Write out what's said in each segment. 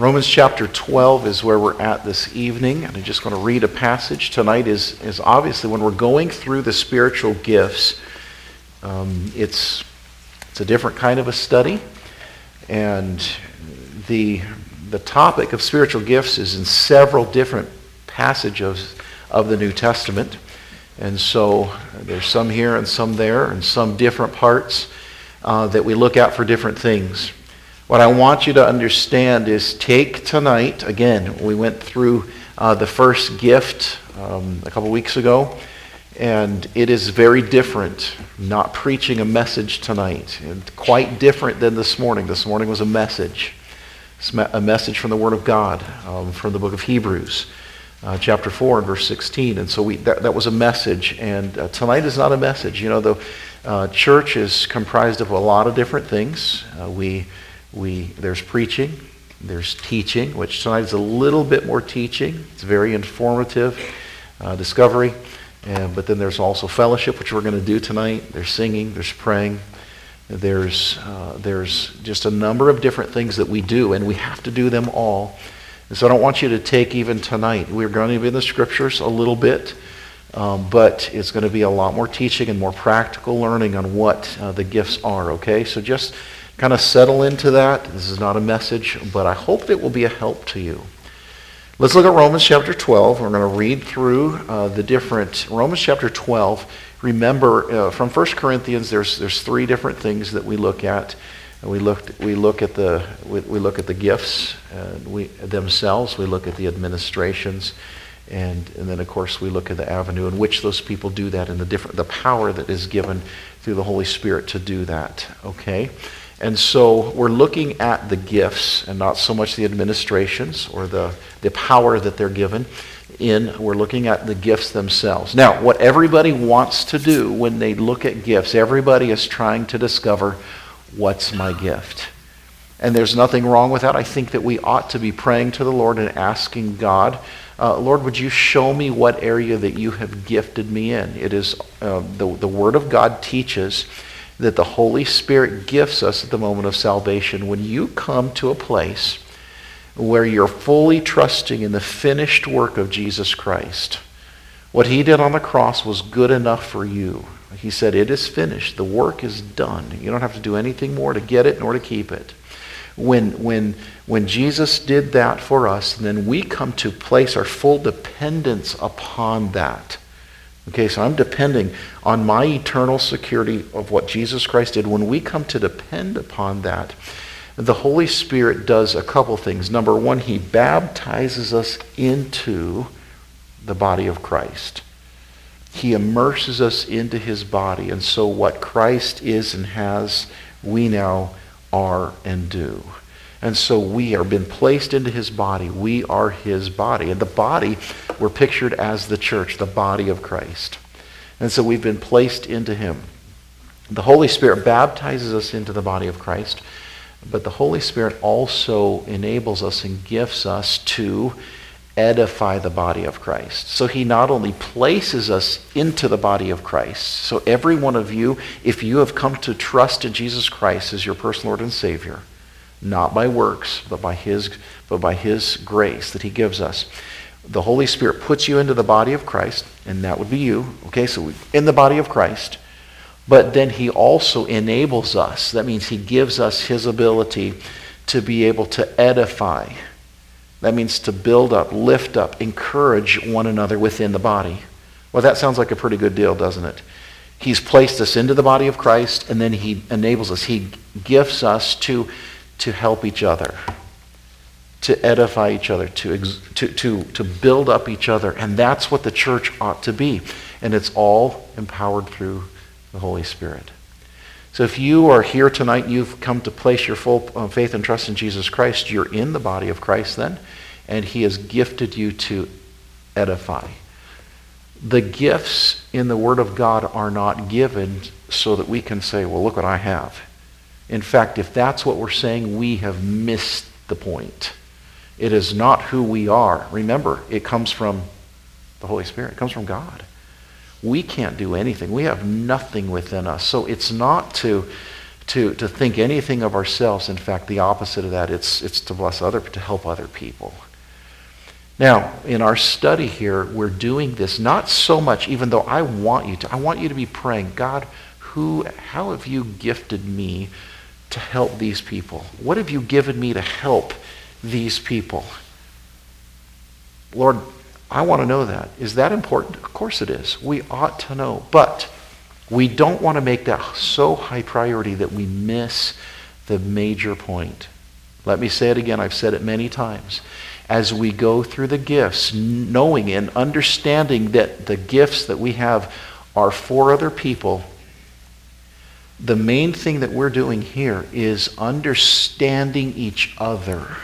Romans chapter 12 is where we're at this evening, and I'm just going to read a passage. Tonight is obviously when we're going through the spiritual gifts, it's a different kind of a study, and the topic of spiritual gifts is in several different passages of the New Testament, and so there's some here and some there and some different parts that we look at for different things. What I want you to understand is take tonight, again, we went through the first gift a couple weeks ago, and it is very different. Not preaching a message tonight, and quite different than this morning. This morning was a message from the Word of God, from the book of Hebrews, chapter 4 and verse 16. And so that was a message, and tonight is not a message. You know, the church is comprised of a lot of different things. There's preaching, there's teaching, which tonight is a little bit more teaching. It's very informative, discovery. But then there's also fellowship, which we're going to do tonight. There's singing, there's praying. There's just a number of different things that we do, and we have to do them all. And so I don't want you to take even tonight. We're going to be in the scriptures a little bit, but it's going to be a lot more teaching and more practical learning on what the gifts are, okay? So just kind of settle into that. This is not a message, but I hope it will be a help to you. Let's look at Romans chapter 12. We're going to read through the different Romans chapter 12. Remember, from 1 Corinthians, there's three different things that we look at. And we look at the gifts themselves. We look at the administrations, and then of course we look at the avenue in which those people do that, and the power that is given through the Holy Spirit to do that. Okay. And so we're looking at the gifts and not so much the administrations or the power that they're given in. We're looking at the gifts themselves. Now, what everybody wants to do when they look at gifts, everybody is trying to discover, what's my gift? And there's nothing wrong with that. I think that we ought to be praying to the Lord and asking God, Lord, would you show me what area that you have gifted me in? It is the Word of God teaches that the Holy Spirit gifts us at the moment of salvation. When you come to a place where you're fully trusting in the finished work of Jesus Christ, what he did on the cross was good enough for you. He said, it is finished. The work is done. You don't have to do anything more to get it nor to keep it. When Jesus did that for us, then we come to place our full dependence upon that. Okay, so I'm depending on my eternal security of what Jesus Christ did. When we come to depend upon that, the Holy Spirit does a couple things. Number one, he baptizes us into the body of Christ. He immerses us into his body. And so what Christ is and has, we now are and do. And so we are been placed into his body. We are his body. And the body, we're pictured as the church, the body of Christ. And so we've been placed into him. The Holy Spirit baptizes us into the body of Christ, but the Holy Spirit also enables us and gifts us to edify the body of Christ. So he not only places us into the body of Christ, so every one of you, if you have come to trust in Jesus Christ as your personal Lord and Savior, not by works, but by his grace that he gives us, the Holy Spirit puts you into the body of Christ, and that would be you. Okay, so in the body of Christ. But then he also enables us. That means he gives us his ability to be able to edify. That means to build up, lift up, encourage one another within the body. Well, that sounds like a pretty good deal, doesn't it? He's placed us into the body of Christ, and then he enables us. He gifts us to help each other, to edify each other, to build up each other. And that's what the church ought to be. And it's all empowered through the Holy Spirit. So if you are here tonight, you've come to place your full faith and trust in Jesus Christ, you're in the body of Christ then, and he has gifted you to edify. The gifts in the Word of God are not given so that we can say, well, look what I have. In fact, if that's what we're saying, we have missed the point. It is not who we are. Remember, it comes from the Holy Spirit. It comes from God. We can't do anything. We have nothing within us. So it's not to to think anything of ourselves. In fact, the opposite of that, it's to to help other people. Now, in our study here, we're doing this not so much, even though I want you to be praying, God, how have you gifted me to help these people? What have you given me to help these people? Lord, I want to know that. Is that important? Of course it is. We ought to know. But we don't want to make that so high priority that we miss the major point. Let me say it again. I've said it many times. As we go through the gifts, knowing and understanding that the gifts that we have are for other people, the main thing that we're doing here is understanding each other.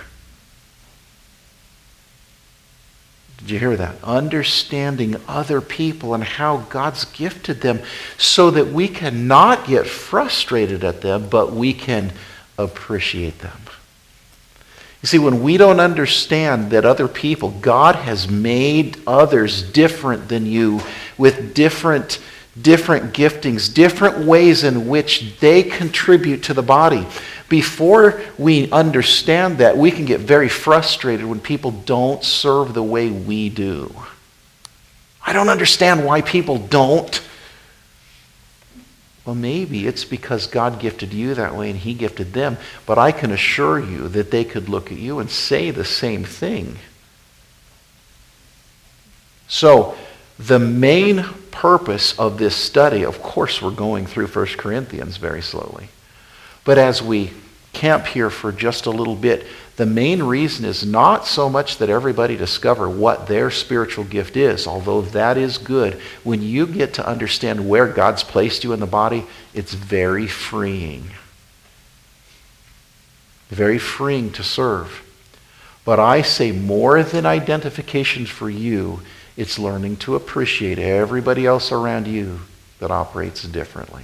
Did you hear that? Understanding other people and how God's gifted them so that we can not get frustrated at them, but we can appreciate them. You see, when we don't understand that other people, God has made others different than you with different giftings, different ways in which they contribute to the body. Before we understand that, we can get very frustrated when people don't serve the way we do. I don't understand why people don't. Well, maybe it's because God gifted you that way and He gifted them, but I can assure you that they could look at you and say the same thing. So, the main purpose of this study, of course we're going through 1 Corinthians very slowly, but as we camp here for just a little bit, the main reason is not so much that everybody discover what their spiritual gift is, although that is good. When you get to understand where God's placed you in the body, it's very freeing. Very freeing to serve. But I say more than identification for you, it's learning to appreciate everybody else around you that operates differently.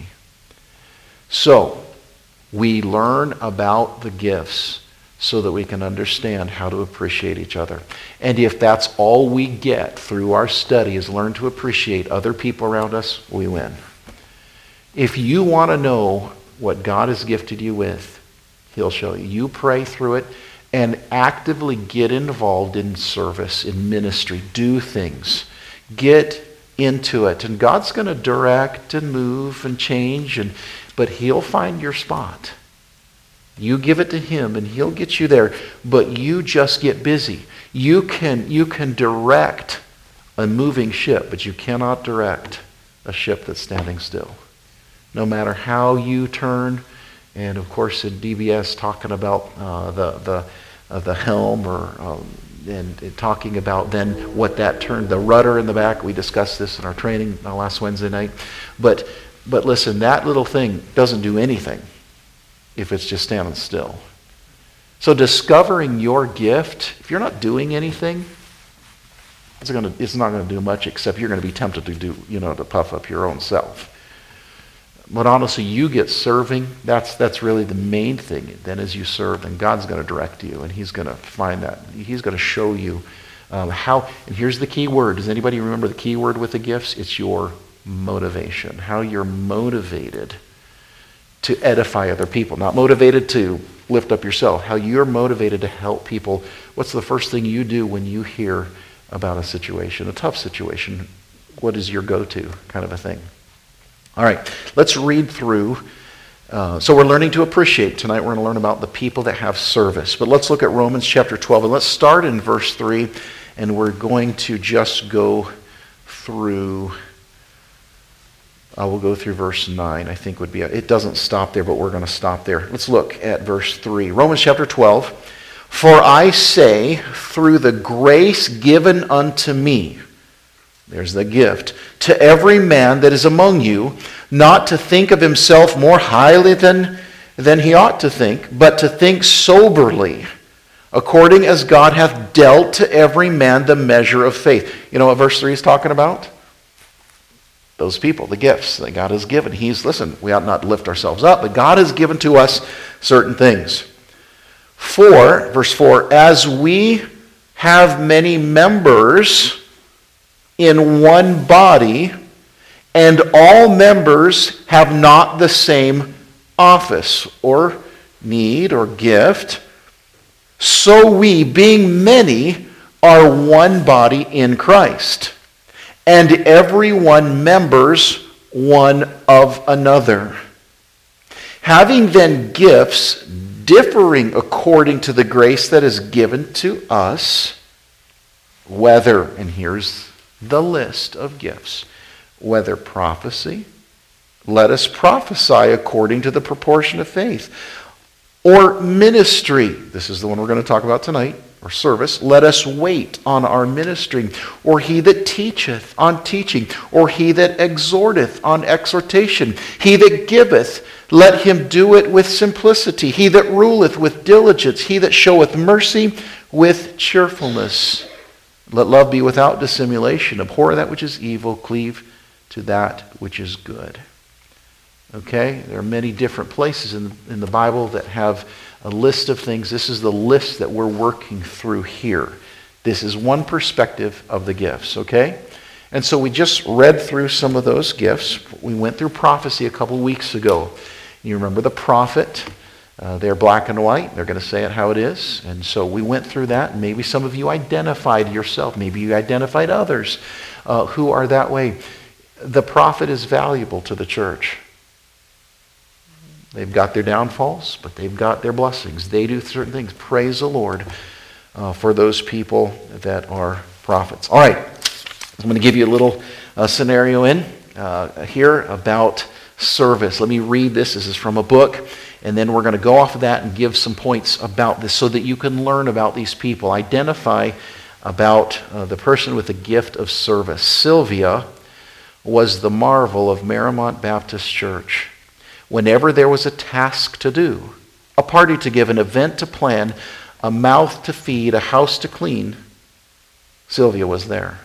So, we learn about the gifts so that we can understand how to appreciate each other. And if that's all we get through our study is learn to appreciate other people around us, we win. If you want to know what God has gifted you with, He'll show you. You pray through it and actively get involved in service, in ministry. Do things. Get into it. And God's going to direct and move and change, but He'll find your spot. You give it to Him and He'll get you there, but you just get busy. You can direct a moving ship, but you cannot direct a ship that's standing still. No matter how you turn, and of course in DBS talking about the helm and talking about then what that turned, the rudder in the back. We discussed this in our training last Wednesday night. But listen, that little thing doesn't do anything if it's just standing still. So discovering your gift, if you're not doing anything, it's not going to do much, except you're going to be tempted to puff up your own self. But honestly, you get serving, that's really the main thing. Then as you serve, then God's going to direct you, and He's going to find that. He's going to show you how, and here's the key word. Does anybody remember the key word with the gifts? It's your motivation. How you're motivated to edify other people. Not motivated to lift up yourself. How you're motivated to help people. What's the first thing you do when you hear about a situation, a tough situation? What is your go-to kind of a thing? All right, let's read through. So we're learning to appreciate. Tonight we're going to learn about the people that have service. But let's look at Romans chapter 12. And let's start in verse 3. And we're going to just go through... we'll go through verse 9, I think would be... It doesn't stop there, but we're going to stop there. Let's look at verse 3. Romans chapter 12. For I say, through the grace given unto me... There's the gift. To every man that is among you, not to think of himself more highly than he ought to think, but to think soberly, according as God hath dealt to every man the measure of faith. You know what verse 3 is talking about? Those people, the gifts that God has given. We ought not lift ourselves up, but God has given to us certain things. Verse 4, as we have many members in one body, and all members have not the same office or need or gift, so we, being many, are one body in Christ, and everyone members one of another. Having then gifts differing according to the grace that is given to us, whether, and here's the list of gifts, whether prophecy, let us prophesy according to the proportion of faith, or ministry, this is the one we're going to talk about tonight, or service, let us wait on our ministry, or he that teacheth on teaching, or he that exhorteth on exhortation, he that giveth, let him do it with simplicity, he that ruleth with diligence, he that showeth mercy with cheerfulness. Let love be without dissimulation, abhor that which is evil, cleave to that which is good. Okay, there are many different places in the Bible that have a list of things. This is the list that we're working through here. This is one perspective of the gifts, okay? And so we just read through some of those gifts. We went through prophecy a couple weeks ago. You remember the prophet. They're black and white. They're going to say it how it is. And so we went through that. And maybe some of you identified yourself. Maybe you identified others who are that way. The prophet is valuable to the church. They've got their downfalls, but they've got their blessings. They do certain things. Praise the Lord for those people that are prophets. All right, I'm going to give you a little scenario here about service. Let me read this. This is from a book, and then we're going to go off of that and give some points about this so that you can learn about these people. Identify about the person with the gift of service. Sylvia was the marvel of Marymount Baptist Church. Whenever there was a task to do, a party to give, an event to plan, a mouth to feed, a house to clean, Sylvia was there.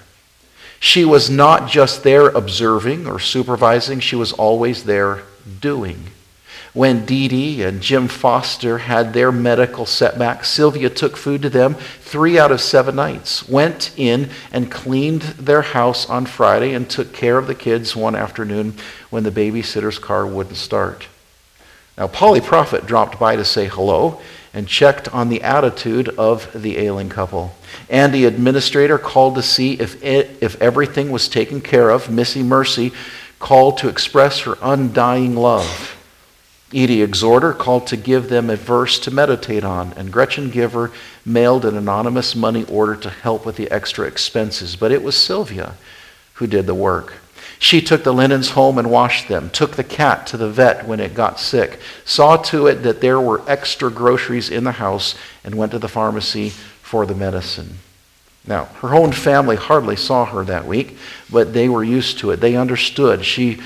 She was not just there observing or supervising, she was always there doing. When Dee Dee and Jim Foster had their medical setbacks, Sylvia took food to them 3 out of 7 nights, went in and cleaned their house on Friday, and took care of the kids one afternoon when the babysitter's car wouldn't start. Now, Polly Prophet dropped by to say hello and checked on the attitude of the ailing couple. Andy Administrator called to see if everything was taken care of. Missy Mercy called to express her undying love. Edie Exhorter called to give them a verse to meditate on, and Gretchen Giver mailed an anonymous money order to help with the extra expenses. But it was Sylvia who did the work. She took the linens home and washed them, took the cat to the vet when it got sick, saw to it that there were extra groceries in the house, and went to the pharmacy for the medicine. Now, her own family hardly saw her that week, but they were used to it. They understood. She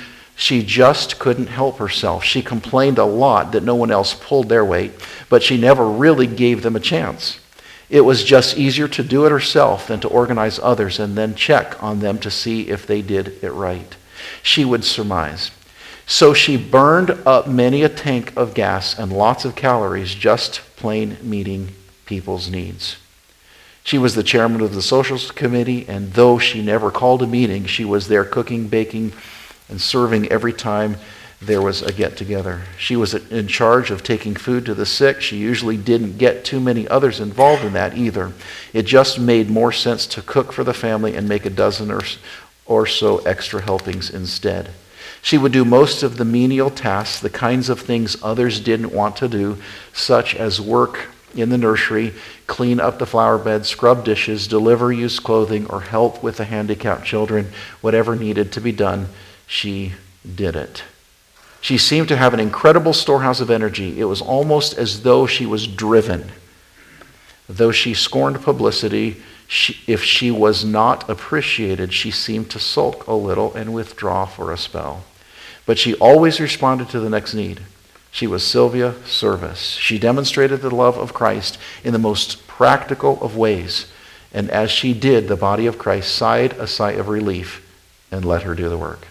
just couldn't help herself. She complained a lot that no one else pulled their weight, but she never really gave them a chance. It was just easier to do it herself than to organize others and then check on them to see if they did it right. She would surmise. So she burned up many a tank of gas and lots of calories just plain meeting people's needs. She was the chairman of the social committee, and though she never called a meeting, she was there cooking, baking, and serving every time there was a get-together. She was in charge of taking food to the sick. She usually didn't get too many others involved in that either. It just made more sense to cook for the family and make a dozen or so extra helpings instead. She would do most of the menial tasks, the kinds of things others didn't want to do, such as work in the nursery, clean up the flower bed, scrub dishes, deliver used clothing, or help with the handicapped children. Whatever needed to be done, she did it. She seemed to have an incredible storehouse of energy. It was almost as though she was driven. Though she scorned publicity, if she was not appreciated, she seemed to sulk a little and withdraw for a spell. But she always responded to the next need. She was Sylvia Service. She demonstrated the love of Christ in the most practical of ways. And as she did, the body of Christ sighed a sigh of relief and let her do the work.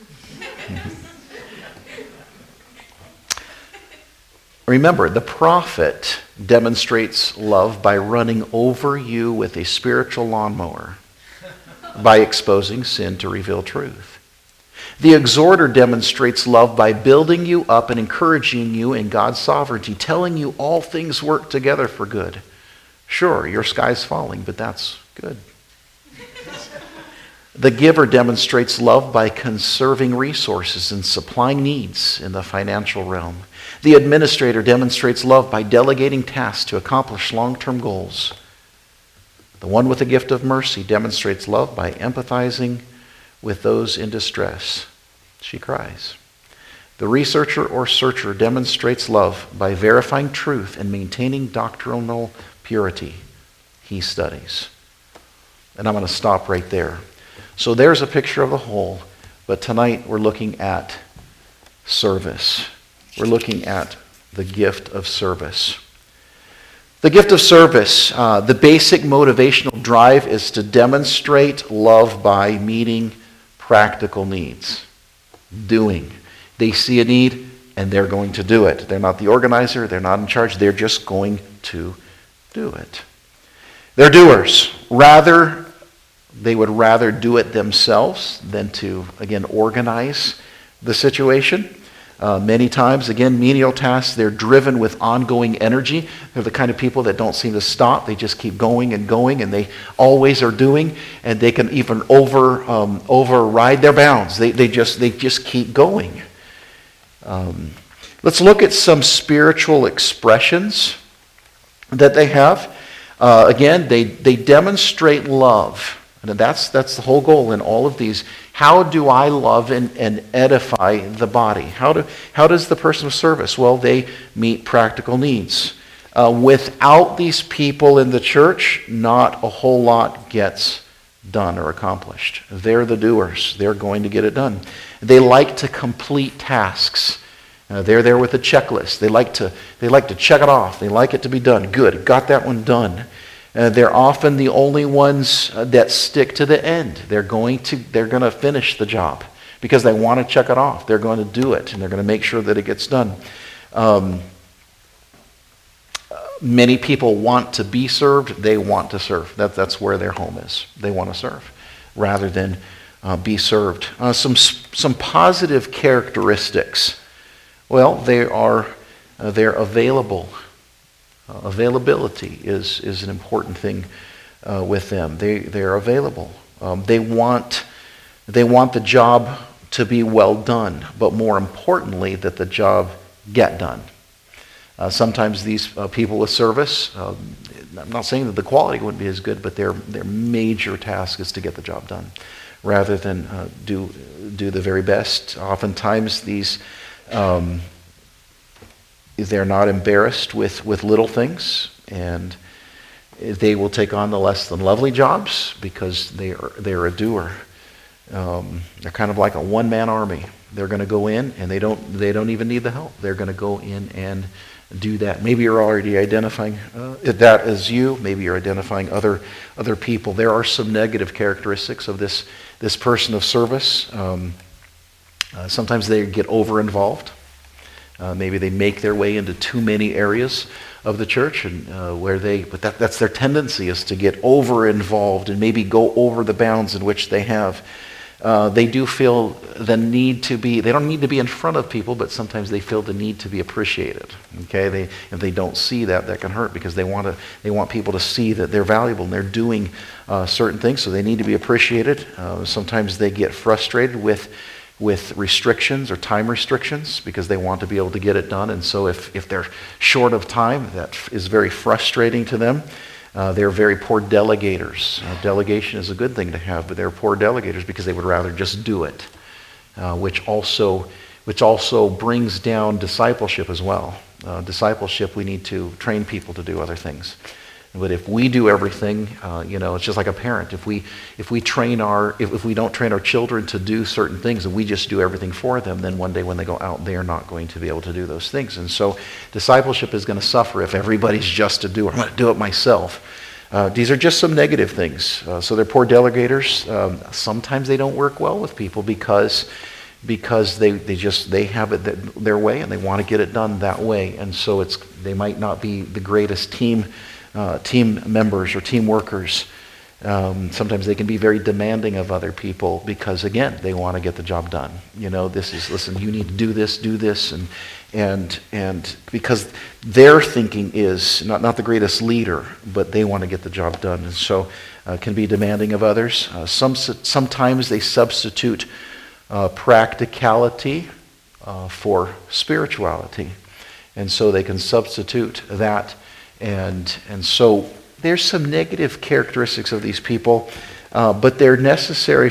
Remember, the prophet demonstrates love by running over you with a spiritual lawnmower, by exposing sin to reveal truth. The exhorter demonstrates love by building you up and encouraging you in God's sovereignty, telling you all things work together for good. Sure, your sky's falling, but that's good. The giver demonstrates love by conserving resources and supplying needs in the financial realm. The administrator demonstrates love by delegating tasks to accomplish long-term goals. The one with the gift of mercy demonstrates love by empathizing with those in distress. She cries. The researcher or searcher demonstrates love by verifying truth and maintaining doctrinal purity. He studies. And I'm going to stop right there. So there's a picture of the whole, but tonight we're looking at service. We're looking at the gift of service. The gift of service, the basic motivational drive is to demonstrate love by meeting practical needs. Doing. They see a need and they're going to do it. They're not the organizer, they're not in charge, they're just going to do it. They're doers. They would rather do it themselves than to, again, organize the situation. Many times, again, menial tasks, they're driven with ongoing energy. They're the kind of people that don't seem to stop. They just keep going, and they always are doing, and they can even override their bounds. They just keep going. Let's look at some spiritual expressions that they have. Again, they demonstrate love. And that's the whole goal in all of these. How do I love and edify the body? How does the person of service? Well, they meet practical needs. Without these people in the church, not a whole lot gets done or accomplished. They're the doers. They're going to get it done. They like to complete tasks. They're there with a checklist. They like to check it off. They like it to be done. Good, got that one done. They're often the only ones that stick to the end. They're going to finish the job because they want to check it off. They're going to do it, and they're going to make sure that it gets done. Many people want to be served. They want to serve. That's where their home is. They want to serve rather than be served. Some positive characteristics. Well, they're available. Availability is an important thing with them. They're available. They want the job to be well done, but more importantly, that the job get done. Sometimes these people with service, I'm not saying that the quality wouldn't be as good, but their major task is to get the job done, rather than do the very best. Oftentimes these. They're not embarrassed with little things, and they will take on the less than lovely jobs because they're a doer. They're kind of like a one-man army. They're going to go in, and they don't even need the help. They're going to go in and do that. Maybe you're already identifying that as you. Maybe you're identifying other people. There are some negative characteristics of this person of service. Sometimes they get over-involved. Maybe they make their way into too many areas of the church, and but that's their tendency, is to get over-involved and maybe go over the bounds in which they have. They do feel the need to be, they don't need to be in front of people, but sometimes they feel the need to be appreciated. Okay, if they don't see that can hurt, because they want people to see that they're valuable and they're doing certain things, so they need to be appreciated. Sometimes they get frustrated with restrictions or time restrictions because they want to be able to get it done. And so if they're short of time, that is very frustrating to them. They're very poor delegators. Delegation is a good thing to have, but they're poor delegators because they would rather just do it, which also brings down discipleship as well. Discipleship, we need to train people to do other things. But if we do everything, it's just like a parent. If we don't train our children to do certain things and we just do everything for them, then one day when they go out, they are not going to be able to do those things. And so discipleship is going to suffer if everybody's just a doer. I'm going to do it myself. These are just some negative things. So they're poor delegators. Sometimes they don't work well with people because they have it their way and they want to get it done that way. And so they might not be the greatest team members or team workers. Sometimes they can be very demanding of other people because, again, they want to get the job done. Listen, you need to do this, and because their thinking is not the greatest leader, but they want to get the job done, and so can be demanding of others. Sometimes they substitute practicality for spirituality, and so they can substitute that, and so there's some negative characteristics of these people, but they're necessary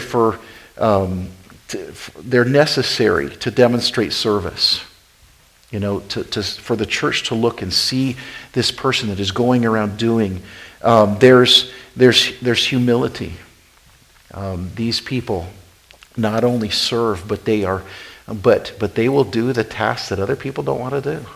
they're necessary to demonstrate service. For the church to look and see this person that is going around doing. There's humility. These people not only serve, but they will do the tasks that other people don't want to do.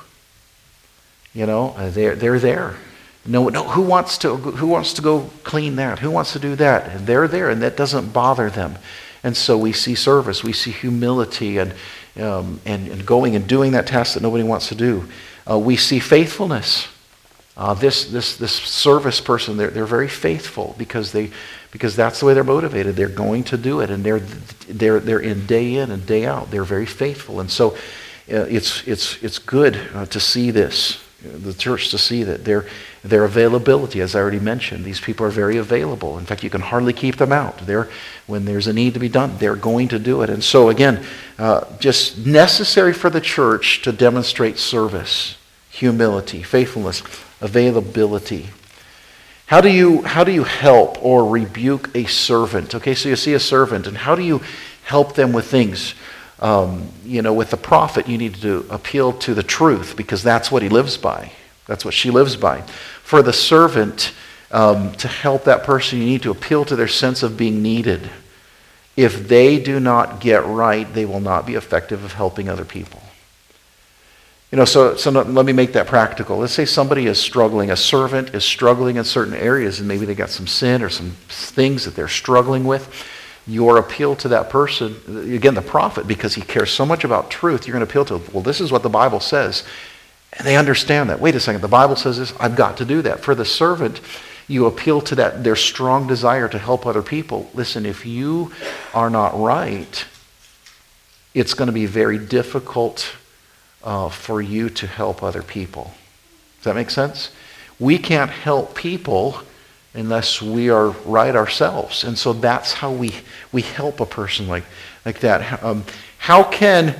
They're there. No, who wants to go clean that? Who wants to do that? And they're there, and that doesn't bother them. And so we see service, we see humility, and going and doing that task that nobody wants to do. We see faithfulness. This service person, they're very faithful because that's the way they're motivated. They're going to do it, and they're in day in and day out. They're very faithful, and so it's good to see this. The church to see that their availability, as I already mentioned, these people are very available. In fact, you can hardly keep them out. When there's a need to be done, they're going to do it. And so again, just necessary for the church to demonstrate service, humility, faithfulness, availability. How do you help or rebuke a servant? Okay, so you see a servant, and how do you help them with things? With the prophet, you need to appeal to the truth because that's what he lives by. That's what she lives by. For the servant, to help that person, you need to appeal to their sense of being needed. If they do not get right, they will not be effective of helping other people. So let me make that practical. Let's say somebody is struggling, a servant is struggling in certain areas, and maybe they got some sin or some things that they're struggling with. Your appeal to that person, again, the prophet, because he cares so much about truth, you're going to appeal to, well, this is what the Bible says. And they understand that. Wait a second, the Bible says this, I've got to do that. For the servant, you appeal to their strong desire to help other people. Listen, if you are not right, it's going to be very difficult for you to help other people. Does that make sense? We can't help people unless we are right ourselves. And so that's how we help a person like that. How can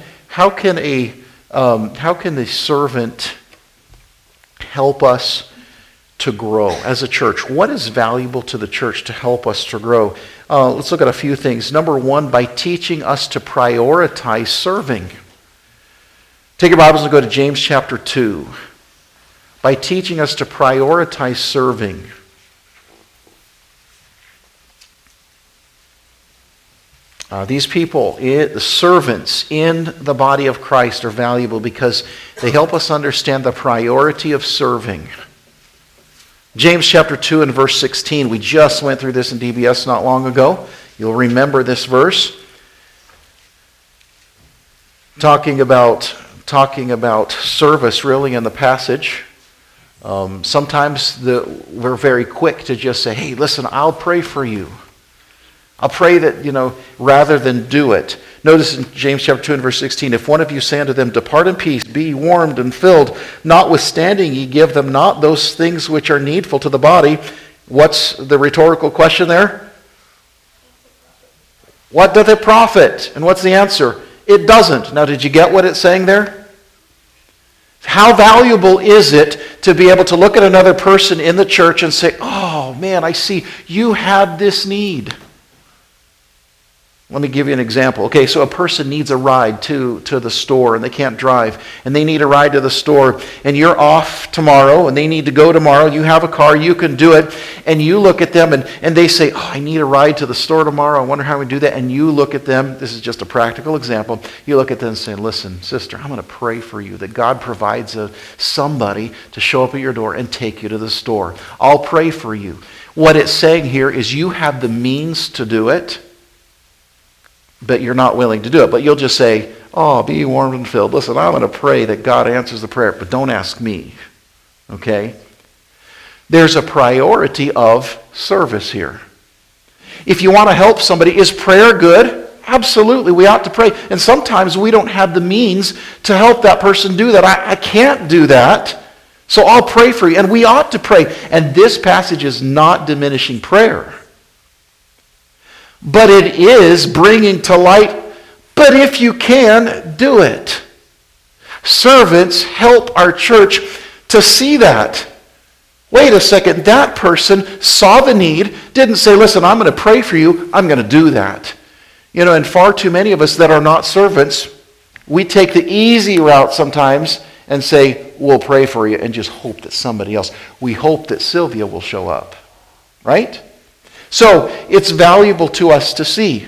the servant help us to grow as a church? What is valuable to the church to help us to grow? Let's look at a few things. Number one, by teaching us to prioritize serving. Take your Bibles and go to James chapter 2. By teaching us to prioritize serving. These people, the servants in the body of Christ, are valuable because they help us understand the priority of serving. James chapter 2 and verse 16. We just went through this in DBS not long ago. You'll remember this verse. Talking about service really in the passage. Sometimes we're very quick to just say, hey, listen, I'll pray for you. I'll pray that, rather than do it. Notice in James chapter 2 and verse 16, if one of you say unto them, depart in peace, be warmed and filled, notwithstanding ye give them not those things which are needful to the body. What's the rhetorical question there? What doth it profit? And what's the answer? It doesn't. Now, did you get what it's saying there? How valuable is it to be able to look at another person in the church and say, oh man, I see you had this need. Let me give you an example. Okay, so a person needs a ride to the store and they can't drive and they need a ride to the store and you're off tomorrow and they need to go tomorrow. You have a car, you can do it, and you look at them and they say, oh, I need a ride to the store tomorrow. I wonder how we do that. And you look at them, this is just a practical example, you look at them and say, listen, sister, I'm going to pray for you that God provides somebody to show up at your door and take you to the store. I'll pray for you. What it's saying here is you have the means to do it, but you're not willing to do it. But you'll just say, oh, be warmed and filled. Listen, I'm going to pray that God answers the prayer, but don't ask me. Okay? There's a priority of service here. If you want to help somebody, is prayer good? Absolutely, we ought to pray. And sometimes we don't have the means to help that person do that. I can't do that, so I'll pray for you. And we ought to pray. And this passage is not diminishing prayer. But it is bringing to light, but if you can, do it. Servants help our church to see that. Wait a second, that person saw the need, didn't say, listen, I'm going to pray for you, I'm going to do that. And far too many of us that are not servants, we take the easy route sometimes and say, we'll pray for you, and just hope that somebody else. We hope that Sylvia will show up. Right? So, it's valuable to us to see.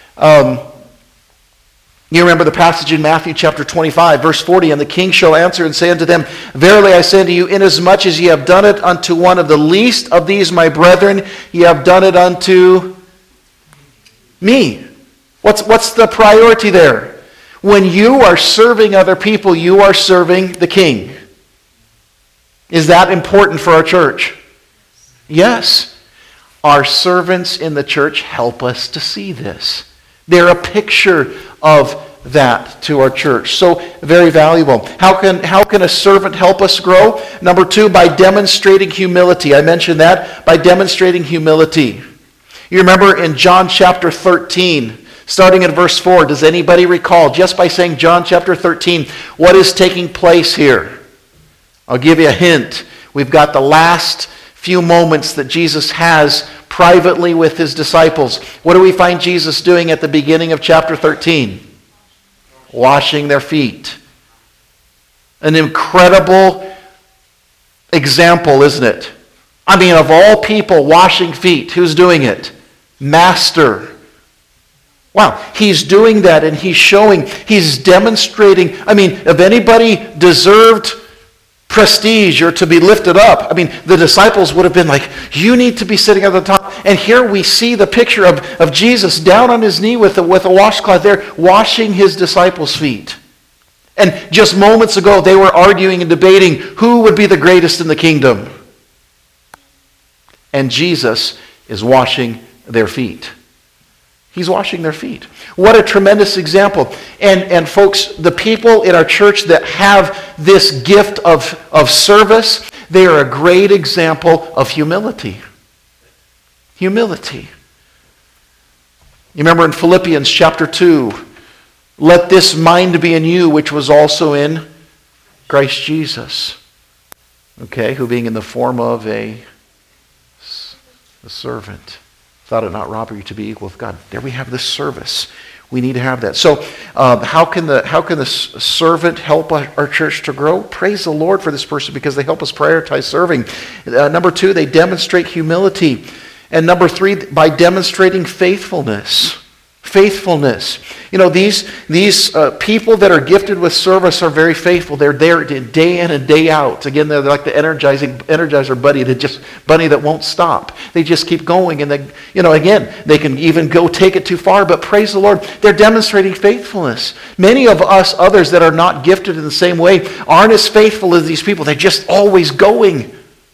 You remember the passage in Matthew chapter 25, verse 40, and the king shall answer and say unto them, verily I say unto you, inasmuch as ye have done it unto one of the least of these my brethren, ye have done it unto me. What's the priority there? When you are serving other people, you are serving the king. Is that important for our church? Yes. Our servants in the church help us to see this. They're a picture of that to our church. So very valuable. How can a servant help us grow? Number 2, by demonstrating humility. I mentioned that, by demonstrating humility. You remember in John chapter 13, starting at verse 4, does anybody recall, just by saying John chapter 13, what is taking place here? I'll give you a hint. We've got the last few moments that Jesus has privately with his disciples. What do we find Jesus doing at the beginning of chapter 13? Washing their feet. An incredible example, isn't it? I mean, of all people washing feet, who's doing it? Master. Wow, he's doing that and he's showing, he's demonstrating. I mean, if anybody deserved prestige or to be lifted up, I mean, the disciples would have been like, you need to be sitting at the top. And here we see the picture of Jesus down on his knee with a washcloth there, washing his disciples' feet. And just moments ago, they were arguing and debating who would be the greatest in the kingdom. And Jesus is washing their feet. He's washing their feet. What a tremendous example. And folks, the people in our church that have this gift of service, they are a great example of humility. Humility. You remember in Philippians chapter 2, let this mind be in you, which was also in Christ Jesus. Okay, who being in the form of a servant, thought it not robbery to be equal with God. There we have this service. We need to have that. So how can the servant help our church to grow? Praise the Lord for this person because they help us prioritize serving. Number 2, they demonstrate humility. And number 3, by demonstrating faithfulness. Faithfulness. You know, these people that are gifted with service are very faithful. They're there day in and day out. Again, they're like the Energizer bunny that won't stop. They just keep going, and they can even go take it too far. But praise the Lord, they're demonstrating faithfulness. Many of us others that are not gifted in the same way aren't as faithful as these people. They're just always going.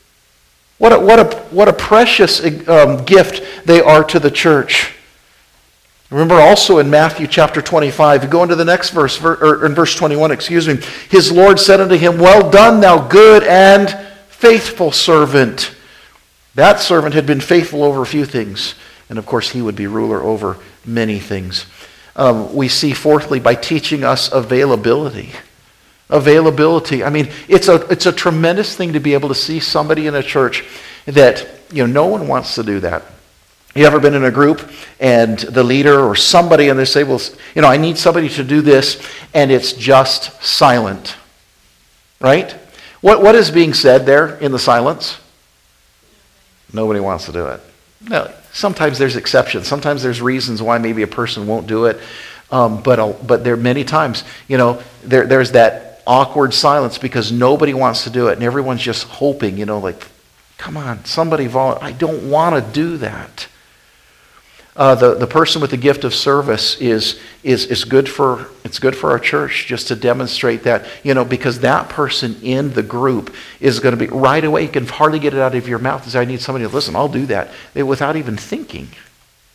What a precious gift they are to the church. Remember also in Matthew chapter 25, you go into the next verse, or in verse 21, his Lord said unto him, well done, thou good and faithful servant. That servant had been faithful over a few things, and of course he would be ruler over many things. We see fourthly, by teaching us availability. Availability. I mean, it's a tremendous thing to be able to see somebody in a church that, no one wants to do that. You ever been in a group and the leader or somebody and they say, well, I need somebody to do this, and it's just silent. Right? What is being said there in the silence? Nobody wants to do it. No, sometimes there's exceptions. Sometimes there's reasons why maybe a person won't do it. But there are many times, there's that awkward silence because nobody wants to do it, and everyone's just hoping, like, come on, somebody I don't want to do that. The person with the gift of service is good for our church, just to demonstrate that, because that person in the group is going to be right away. You can hardly get it out of your mouth and say, I need somebody to listen. I'll do that, without even thinking.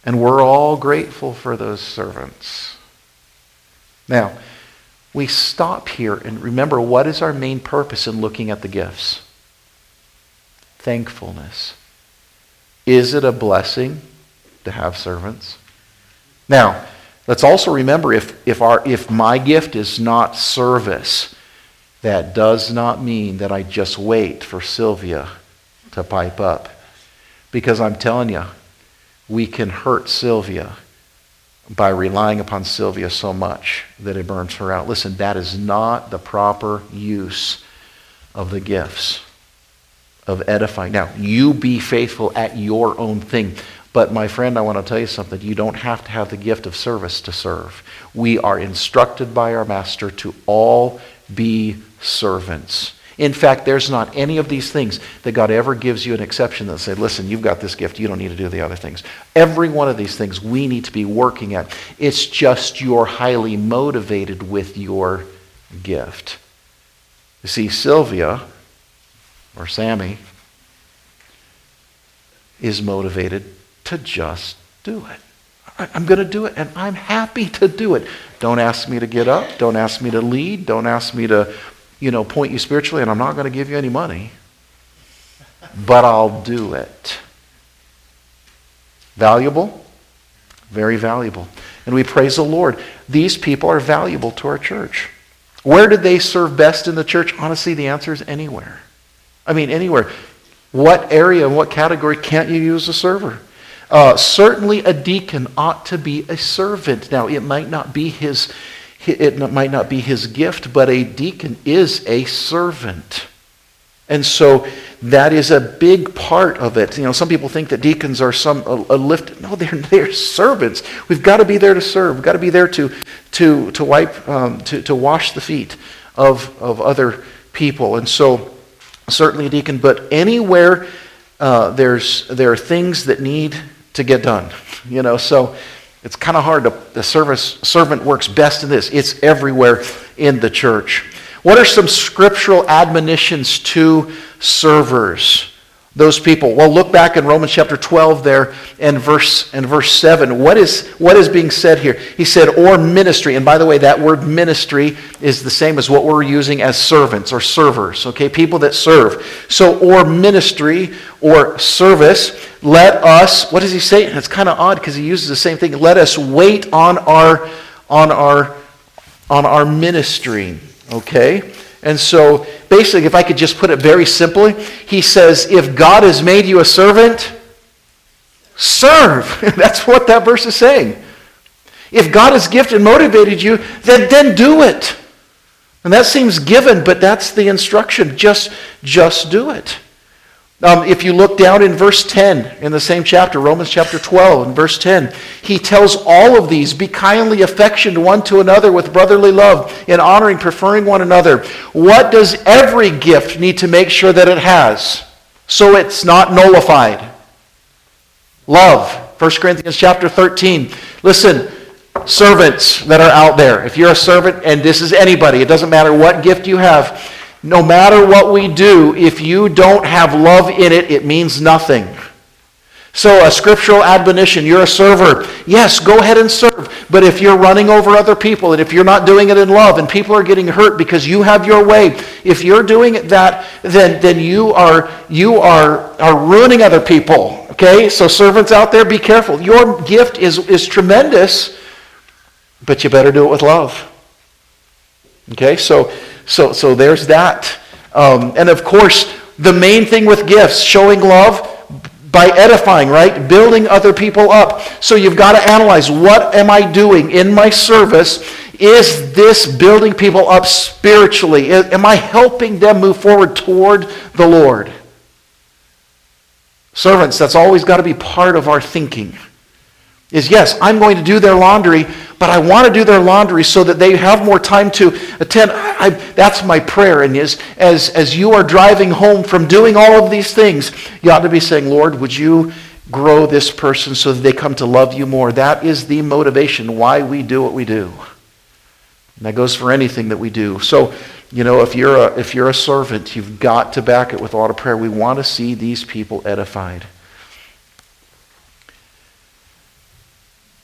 And we're all grateful for those servants. Now, we stop here and remember, what is our main purpose in looking at the gifts? Thankfulness. Is it a blessing to have servants? Now, let's also remember, if my gift is not service, that does not mean that I just wait for Sylvia to pipe up. Because I'm telling you, we can hurt Sylvia by relying upon Sylvia so much that it burns her out. Listen, that is not the proper use of the gifts of edifying. Now, you be faithful at your own thing. But my friend, I want to tell you something. You don't have to have the gift of service to serve. We are instructed by our Master to all be servants. In fact, there's not any of these things that God ever gives you an exception that say, listen, you've got this gift, you don't need to do the other things. Every one of these things we need to be working at. It's just you're highly motivated with your gift. You see, Sylvia, or Sammy, is motivated to just do it. I'm going to do it, and I'm happy to do it. Don't ask me to get up. Don't ask me to lead. Don't ask me to, point you spiritually, and I'm not going to give you any money. But I'll do it. Valuable? Very valuable. And we praise the Lord. These people are valuable to our church. Where did they serve best in the church? Honestly, the answer is anywhere. I mean, anywhere. What area and what category can't you use a server? Certainly a deacon ought to be a servant. Now, it might not be his gift, but a deacon is a servant. And so that is a big part of it. Some people think that deacons are a lift. No, they're servants. We've got to be there to serve. We've got to be there to wipe, to wash the feet of other people. And so certainly a deacon, but anywhere there are things that need to get done. So it's kind of hard the servant works best in this. It's everywhere in the church. What are some scriptural admonitions to servers? Those people. Well, look back in Romans chapter 12 there and verse 7. What is being said here? He said, or ministry. And by the way, that word ministry is the same as what we're using as servants or servers. Okay, people that serve. So, or ministry or service. Let us, what does he say? It's kind of odd because he uses the same thing. Let us wait on our ministry. Okay? And so, basically, if I could just put it very simply, he says, if God has made you a servant, serve. That's what that verse is saying. If God has gifted and motivated you, then do it. And that seems given, but that's the instruction. Just do it. If you look down in verse 10 in the same chapter, Romans chapter 12 and verse 10, he tells all of these, be kindly affectioned one to another with brotherly love, in honoring, preferring one another. What does every gift need to make sure that it has, so it's not nullified? Love. 1 Corinthians chapter 13. Listen, servants that are out there, if you're a servant, and this is anybody, it doesn't matter what gift you have, no matter what we do, if you don't have love in it, it means nothing. So a scriptural admonition, you're a server. Yes, go ahead and serve. But if you're running over other people, and if you're not doing it in love, and people are getting hurt because you have your way, if you're doing that, then you are ruining other people. Okay? So servants out there, be careful. Your gift is tremendous, but you better do it with love. Okay? So there's that. And of course, the main thing with gifts, showing love by edifying, right? Building other people up. So you've got to analyze, what am I doing in my service? Is this building people up spiritually? Am I helping them move forward toward the Lord? Servants, that's always got to be part of our thinking. Is yes, I'm going to do their laundry, but I want to do their laundry so that they have more time to attend. That's my prayer. And as you are driving home from doing all of these things, you ought to be saying, Lord, would you grow this person so that they come to love you more? That is the motivation why we do what we do. And that goes for anything that we do. So, if you're a servant, you've got to back it with a lot of prayer. We want to see these people edified.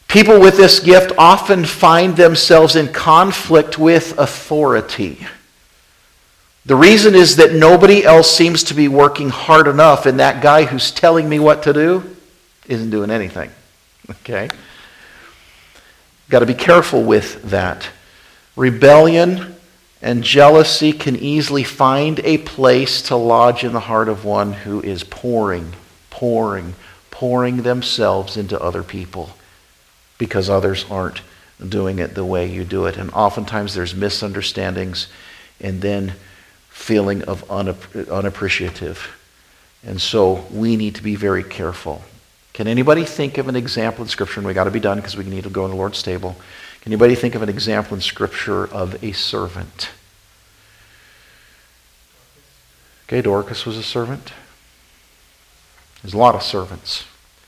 People with this gift often find themselves in conflict with authority. The reason is that nobody else seems to be working hard enough, and that guy who's telling me what to do isn't doing anything. Okay? Got to be careful with that. Rebellion and jealousy can easily find a place to lodge in the heart of one who is pouring themselves into other people because others aren't doing it the way you do it. And oftentimes there's misunderstandings and then feeling of unappreciative. And so we need to be very careful. Can anybody think of an example in Scripture, and we got to be done because we need to go in the Lord's table. Can anybody think of an example in Scripture of a servant? Okay, Dorcas was a servant. There's a lot of servants.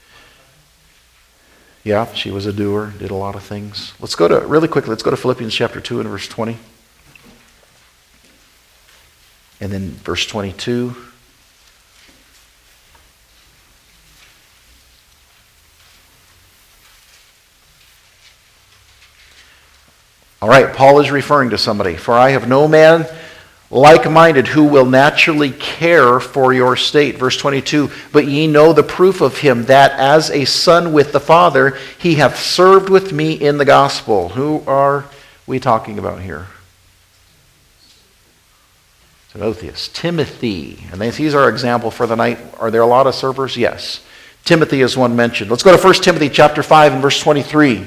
Yeah, she was a doer, did a lot of things. Let's go to Philippians chapter 2 and verse 20. And then verse 22. All right, Paul is referring to somebody. For I have no man like-minded who will naturally care for your state. Verse 22, but ye know the proof of him, that as a son with the Father, he hath served with me in the gospel. Who are we talking about here? Timotheus. Timothy. And he's our example for the night. Are there a lot of servers? Yes. Timothy is one mentioned. Let's go to 1 Timothy chapter 5 and verse 23.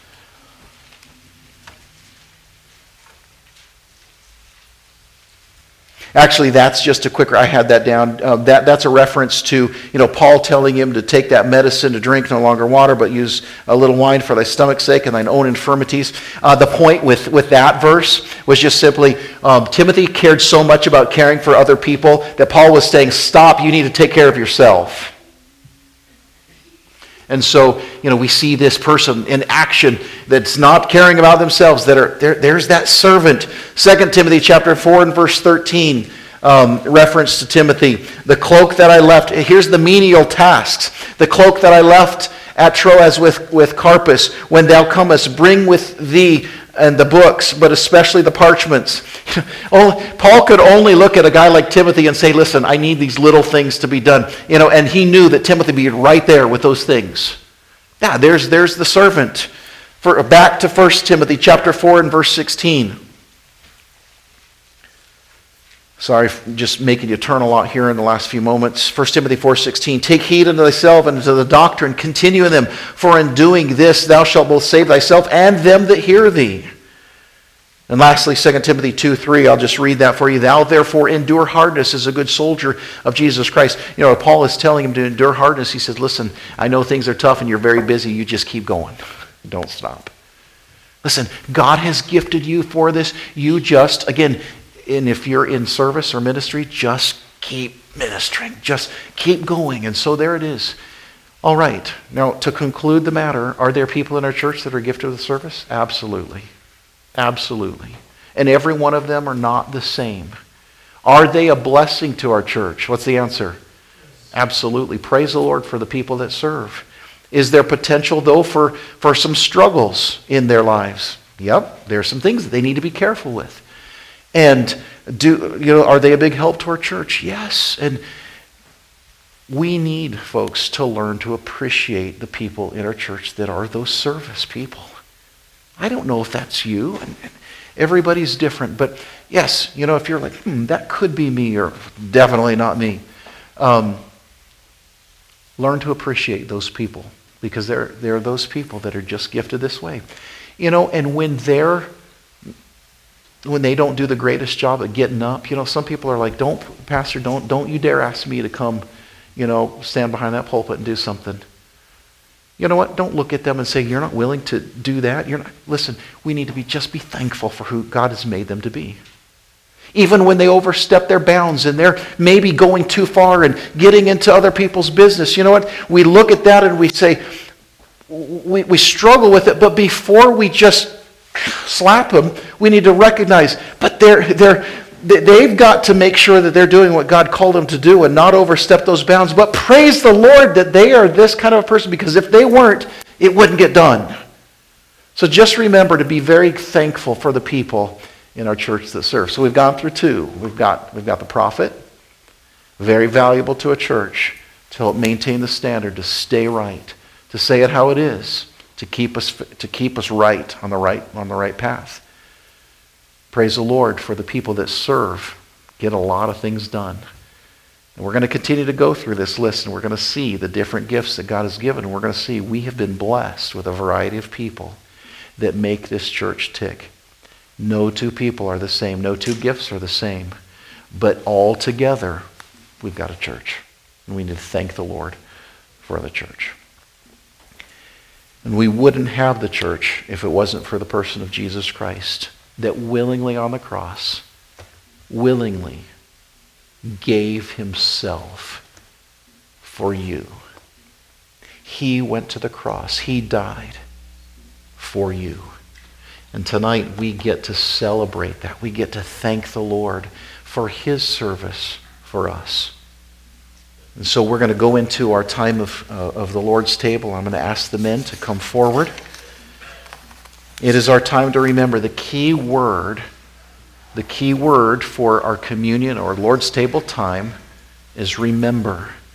Actually, that's just a quicker. I had that down. That's a reference to Paul telling him to take that medicine to drink no longer water, but use a little wine for thy stomach's sake and thine own infirmities. The point with that verse was just simply Timothy cared so much about caring for other people that Paul was saying, "Stop! You need to take care of yourself." And so, we see this person in action that's not caring about themselves. There's that servant. 2 Timothy chapter 4 and verse 13, reference to Timothy. The cloak that I left, here's the menial tasks. The cloak that I left at Troas with Carpus, when thou comest, bring with thee and the books, but especially the parchments. Paul could only look at a guy like Timothy and say, listen, I need these little things to be done. And he knew that Timothy would be right there with those things. Yeah, there's the servant. Back to 1 Timothy chapter 4 and verse 16. Sorry, just making you turn a lot here in the last few moments. 1 Timothy 4:16. Take heed unto thyself and to the doctrine, continue in them, for in doing this thou shalt both save thyself and them that hear thee. And lastly, 2 Timothy 2:3, I'll just read that for you. Thou therefore endure hardness as a good soldier of Jesus Christ. Paul is telling him to endure hardness. He says, listen, I know things are tough and you're very busy. You just keep going. Don't stop. Listen, God has gifted you for this. You just, again, and if you're in service or ministry, just keep ministering. Just keep going. And so there it is. All right. Now, to conclude the matter, are there people in our church that are gifted with service? Absolutely. Absolutely. And every one of them are not the same. Are they a blessing to our church? What's the answer? Absolutely. Praise the Lord for the people that serve. Is there potential, though, for some struggles in their lives? Yep. There are some things that they need to be careful with. And are they a big help to our church? Yes. And we need folks to learn to appreciate the people in our church that are those service people. I don't know if that's you. And everybody's different. But yes, if you're like, that could be me or definitely not me. Learn to appreciate those people because they're those people that are just gifted this way. And when they don't do the greatest job at getting up, some people are like, Pastor, don't you dare ask me to come, stand behind that pulpit and do something. You know what? Don't look at them and say, you're not willing to do that. Listen, we need to just be thankful for who God has made them to be. Even when they overstep their bounds and they're maybe going too far and getting into other people's business, you know what? We look at that and we say, we struggle with it, but before we just slap them, we need to recognize, but they've got to make sure that they're doing what God called them to do and not overstep those bounds. But praise the Lord that they are this kind of a person, because if they weren't, it wouldn't get done. So just remember to be very thankful for the people in our church that serve. So we've gone through two. We've got the prophet, very valuable to a church to help maintain the standard, to stay right, to say it how it is, to keep us right on the right path. Praise the Lord for the people that serve, get a lot of things done. And we're going to continue to go through this list, and we're going to see the different gifts that God has given. And we're going to see we have been blessed with a variety of people that make this church tick. No two people are the same. No two gifts are the same. But all together, we've got a church. And we need to thank the Lord for the church. And we wouldn't have the church if it wasn't for the person of Jesus Christ that willingly on the cross, willingly gave himself for you. He went to the cross. He died for you. And tonight we get to celebrate that. We get to thank the Lord for his service for us. And so we're going to go into our time of the Lord's table. I'm going to ask the men to come forward. It is our time to remember the key word for our communion or Lord's table time is remember.